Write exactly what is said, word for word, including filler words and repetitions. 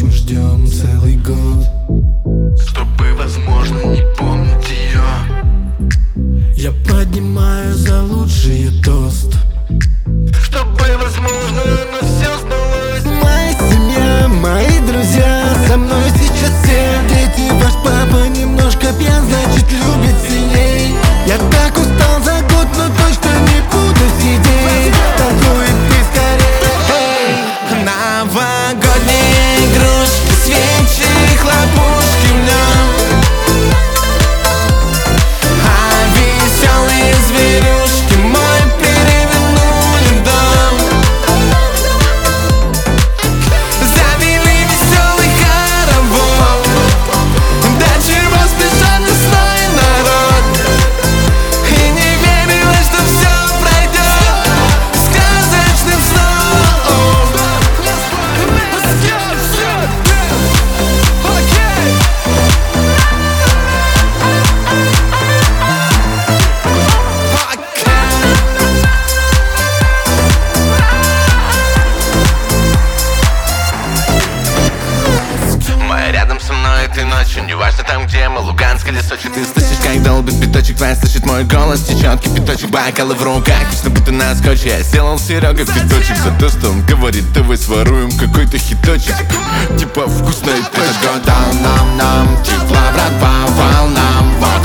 ночь мы ждем целый год, чтобы, возможно, не помнить ее. Я поднимаю за лучшие тост, чтобы, возможно, оно все сбылось. моя семья, мои друзья, со мной сейчас все. Дети, ваш папа немножко пьян, значит любит сильней. Я так устал за год, но точно не буду сидеть. Танцуй ты скорее. Новогодние игрушки, свечи, хлопушки в нем, а веселые зверюшки мой перевернули дом. Завели веселый хоровод, до чего спешат весной народ, и не верилось, что все пройдет сказочным сном. Рядом со мной этой ночью, неважно там где мы, Луганск или Сочи. Ты слышишь, как долбит биточек, твоя слышит мой голос, течет кипяточек, бокалы в руках, точно будто на скотче. Я сделал Серега пяточек за то, что он говорит, давай своруем какой-то хиточек, типа вкусный пирожок. Этот год дал нам, нам тепла, брат, по волнам. Вот